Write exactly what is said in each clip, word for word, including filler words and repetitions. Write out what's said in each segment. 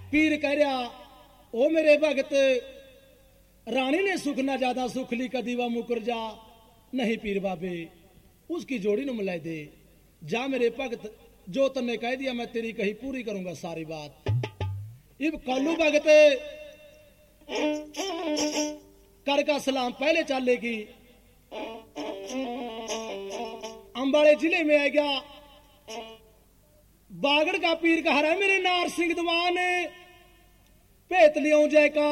पीर कह रहा ओ मेरे भगत रानी ने सुख ना ज्यादा सुख ली कदी वा मुकर जा। नहीं पीर बाबे उसकी जोड़ी न मिला दे। जा मेरे भगत जो तन्ने कह दिया मैं तेरी कही पूरी करूंगा सारी बात। इब कल्लू भगत कर का सलाम पहले चलेगी। अंबाड़े जिले में आ गया बागड़ का पीर कह रहा है मेरे नार सिंह दवान भेत लियो जय का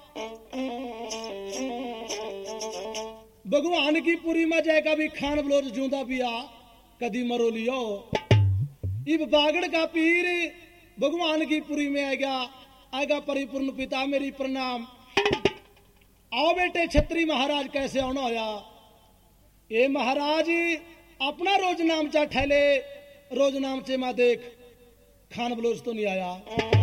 भगवान की पूरी में जय का भी खान बलोच जूंदा भी आ कदी मरो लियो। इब बागड़ का पीर भगवान की पुरी में आ गया आएगा परिपूर्ण पिता मेरी प्रणाम। आओ बेटे छत्री महाराज कैसे आना होया। ए महाराज अपना रोज नाम चा ठहले रोज नाम चे मा देख खान बलोच तो नहीं आया।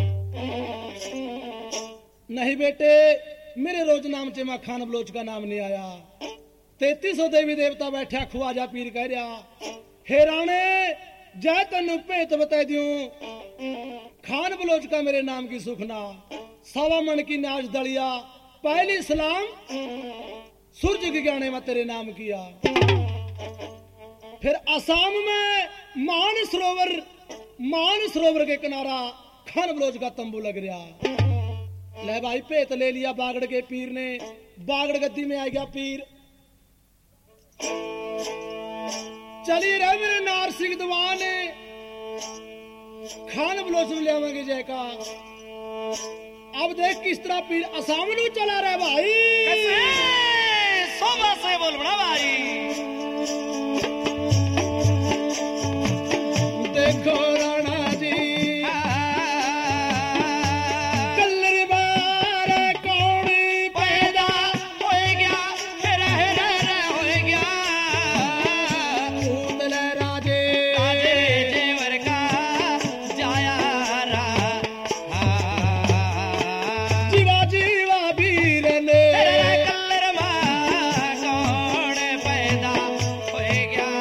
नहीं बेटे मेरे रोज नाम चे मा खान बलोच का नाम नहीं आया। तैतीस सौ देवी देवता बैठा खुआजा पीर कह रहा हे राणे जा तेन भेत बता दियो खान बलोच का मेरे नाम की सुखना सवा मन की नाच दलिया पहली सलाम सूरज के गाने में तेरे नाम किया। फिर असम में मान सरोवर मान सरोवर के किनारा खान बलोच का तंबू लग रहा। ले भाई भेत ले लिया बागड़ के पीर ने। बागड़ गद्दी में आ गया पीर चली रहे मेरे नार सिंह दवान खान बलोच में लियावेंगे जय का। अब देख किस तरह पीर असम नू चला रहा भाई। सोबा से बोल बड़ा भाई। देखो राणा जी कल्लर बार कौन पैदा हो गया हेरा हेरा हेरा हो गया उतल राजे राजे जेवर का जाया रा जीवा जीवा वीर ने कल्लर मां कौन पैदा हो गया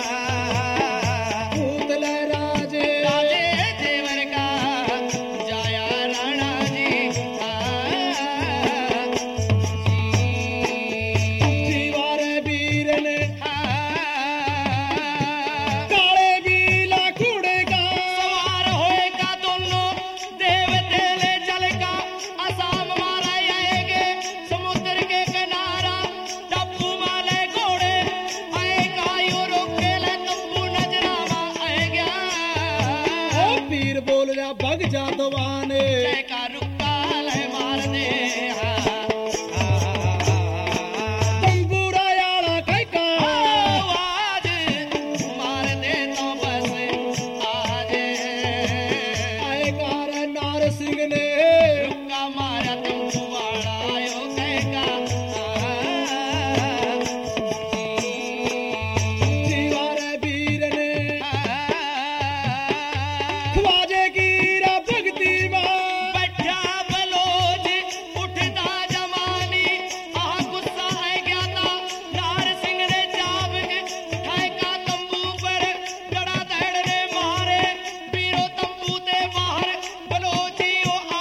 उतल राजे राजे जेवर का जाया राणा जी जीवा रे वीर ने सवार काले बीला घोड़े का होएगा दोनों देवते ले जल का असम मारा आएगे समुद्र के किनारा डब्बू माले घोड़े आएगा यो रोके ले तंबू नजरावा आएगा ओ पीर बोल रहा भग जा दवाने जय का रुक्का ले मार दे तंबूरा याला कह का आज मार दे तो बस आज आए कार नार सिंह ने रुक्का मारा तंबू वाला आयो कहेगा जीवा रे वीर ने ख्वाजे की रा भक्ति मां बैठा बलोज उठता जवानी आ गुस्सा आ गया था नार सिंह ने जाब के ठेका तंबू पर गड़ा दहड़ ने मारे बीरो तंबू ते बाहर बलोची ओ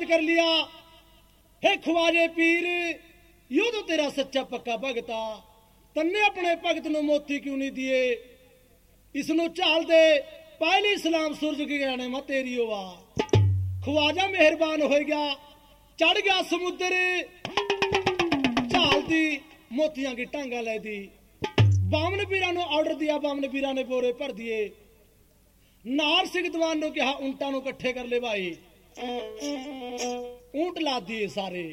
याद कर लिया, हे ख्वाजे पीर यो तो तेरा सच्चा पक्का भगता, तन्ने अपने भगत नु मोती क्यों नहीं दिए, इसनु झाल दे पहली सलाम सूरज के गिराने मा तेरी होवा। ख्वाजा मेहरबान हो गया, चढ़ गया समुद्र, झाल दी मोतियां की टांगा ले दी। बामन पीरा नु ऑर्डर दिया, बामन पीरा ने बोरे भर दिए। नार सिंह दीवान ने कहा ऊंटा नु इकट्ठे कर ले भाई, ऊंट ला दिए सारे।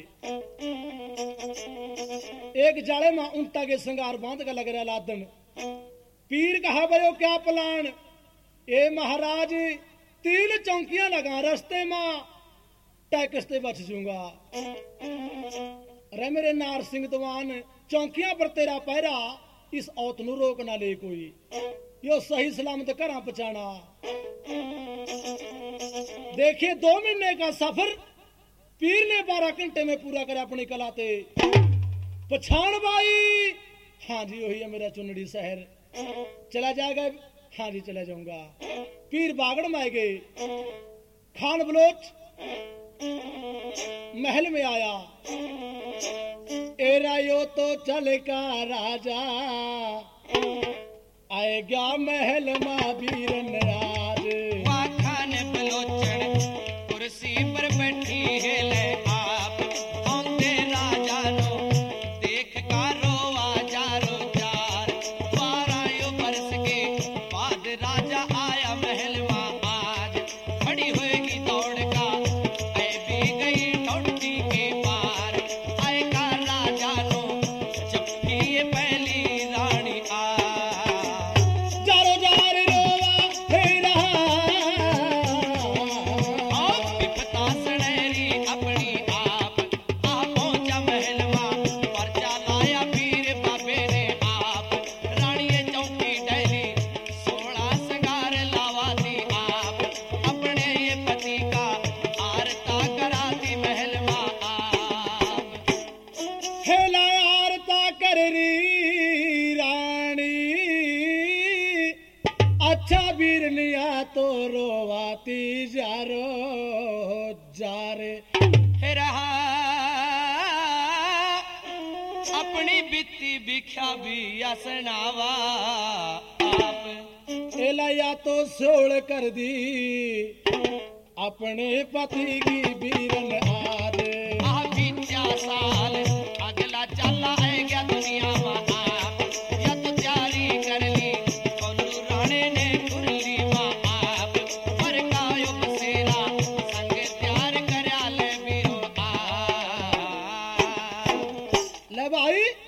एक जाले में ऊंटा के संगार बांध का लग रहा लादन। पीर कहा भाई क्या प्लान, ए महाराज तीन चौकियां लगा रस्ते में, टैक्स से बच जूंगा। रे मेरे नार सिंह दीवान चौकियां पर तेरा पहरा, इस औत नु रोक ना ले कोई, यो सही सलामत घर पहुंचाना। देखिए दो महीने का सफर पीर ने बारह घंटे में पूरा कर अपनी कलाते। पछाण भाई, हाँ जी वही है मेरा चुनड़ी शहर, चला जाएगा, हाँ जी चला जाऊंगा। पीर बागड़ में आए गए, खान बलोच महल में आया। एरा यो तो चल का राजा, आए गया महल मा वीर नराज। खान बलोचन कुर्सी पर बैठी है ले आप, औंदे राजा नो देख का रोवा जारो जार। बारह यो बरस के बाद राजा आया महल मा आज, खड़ी होएगी दौड़ का ऐ भी गई ठोड़ी के पार। आएगा राजा नो जबकि ये पहली रानी आ, जारो जार रोवा हे रहा, विपता सनहरी अपनी आप। आ पहुंचा महल मा पर्चा लाया पीर बाबे ने आप। रानी चौकी डैली सोलह संगार लावा दी आप, अपने ये पति का आरता करा दी महल मा आप। हेला आरता कर री रानी, अच्छा वीर निया तो रोवाती जारो जारे। हे रहा अपनी बीती भिक्षा भी असनावा आप। एला या तो सोल कर दी अपने पति की वीरन आज। आ बीत्या साल अगला चला है गया दुनिया में आप, या तो तैयारी कर ली कोल्लू राणे ने कुरली माँ आप। पर कायो बसेरा संग तैयार करया ले वीरो आप। ले भाई